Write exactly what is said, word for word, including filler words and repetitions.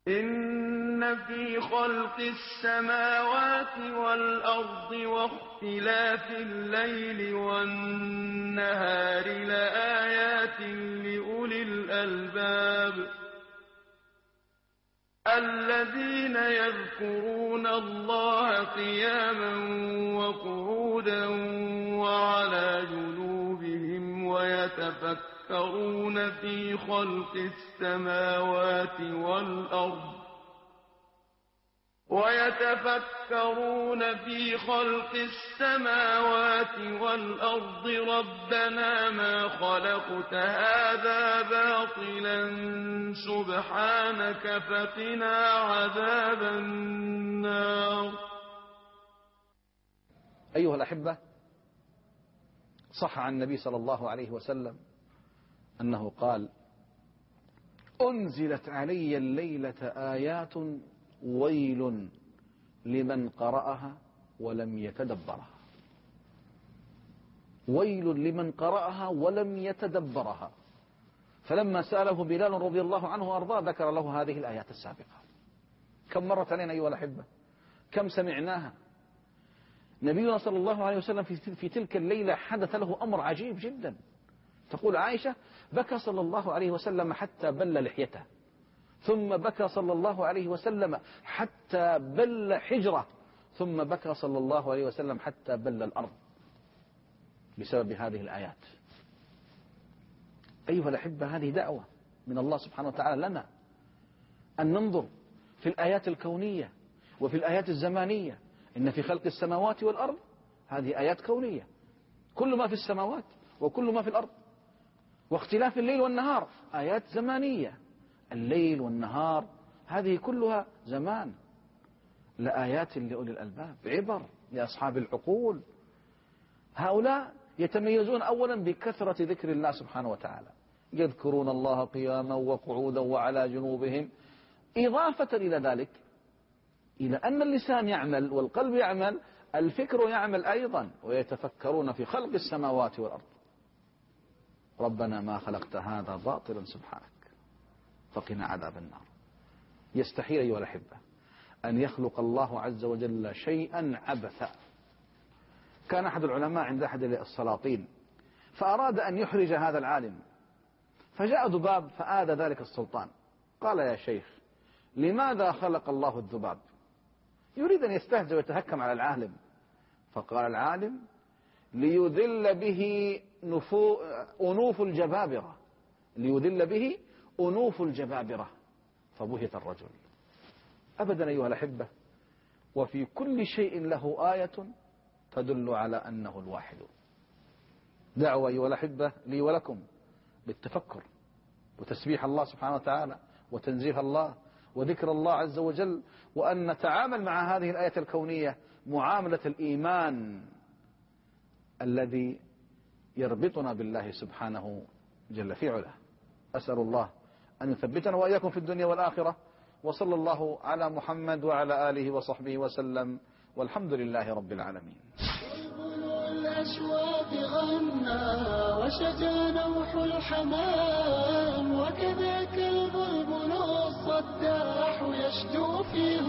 إن في خلق السماوات والأرض واختلاف الليل والنهار لآيات لأولي الألباب الذين يذكرون الله قياما وقعودا وعلى جنوبهم ويتفكرون في خلق السماوات والأرض ويتفكرون في خلق السماوات والأرض ربنا ما خلقت هذا باطلا سبحانك فقنا عذاب النار. أيها الأحبة، صح عن النبي صلى الله عليه وسلم أنه قال: أنزلت علي الليلة آيات ويل لمن قرأها ولم يتدبرها. ويل لمن قرأها ولم يتدبرها. فلما سأله بلال رضي الله عنه وأرضاه ذكر له هذه الآيات السابقة. كم مرت علينا أيها الأحبة؟ كم سمعناها؟ نبينا صلى الله عليه وسلم في تلك الليلة حدث له أمر عجيب جدا. تقول عائشة: بكى صلى الله عليه وسلم حتى بل لحيته، ثم بكى صلى الله عليه وسلم حتى بل حجره، ثم بكى صلى الله عليه وسلم حتى بل الأرض بسبب هذه الآيات. أيها الأحبة، هذه دعوة من الله سبحانه وتعالى لنا أن ننظر في الآيات الكونية وفي الآيات الزمانية. إن في خلق السماوات والأرض، هذه آيات كونية، كل ما في السماوات وكل ما في الأرض. واختلاف الليل والنهار، آيات زمانية، الليل والنهار هذه كلها زمان، لآيات لأولي الألباب، عبر لأصحاب العقول. هؤلاء يتميزون أولا بكثرة ذكر الله سبحانه وتعالى، يذكرون الله قياما وقعودا وعلى جنوبهم، إضافة إلى ذلك إلى أن اللسان يعمل والقلب يعمل، الفكر يعمل أيضا، ويتفكرون في خلق السماوات والأرض. ربنا ما خلقت هذا باطلا سبحانك فقنا عذاب النار. يستحيل أيها الأحبة أن يخلق الله عز وجل شيئا عبثا. كان أحد العلماء عند أحد السلاطين فأراد أن يحرج هذا العالم، فجاء ذباب فآذى ذلك السلطان. قال: يا شيخ، لماذا خلق الله الذباب؟ يريد أن يستهزئ ويتهكم على العالم. فقال العالم: ليذل به نفو أنوف الجبابرة، ليذل به أنوف الجبابرة. فبهت الرجل. أبدا أيها الأحبة، وفي كل شيء له آية تدل على أنه الواحد. دعوة أيها الأحبة لي ولكم بالتفكر وتسبيح الله سبحانه وتعالى وتنزيه الله وذكر الله عز وجل، وأن نتعامل مع هذه الآية الكونية معاملة الإيمان الذي يربطنا بالله سبحانه جل في علاه. أسأل الله أن يثبتنا وإياكم في الدنيا والآخرة، وصلى الله على محمد وعلى آله وصحبه وسلم، والحمد لله رب العالمين. الأشواق غنى وشجى نوح الحمام، وكذاك البلبل الصداح يشدو فيه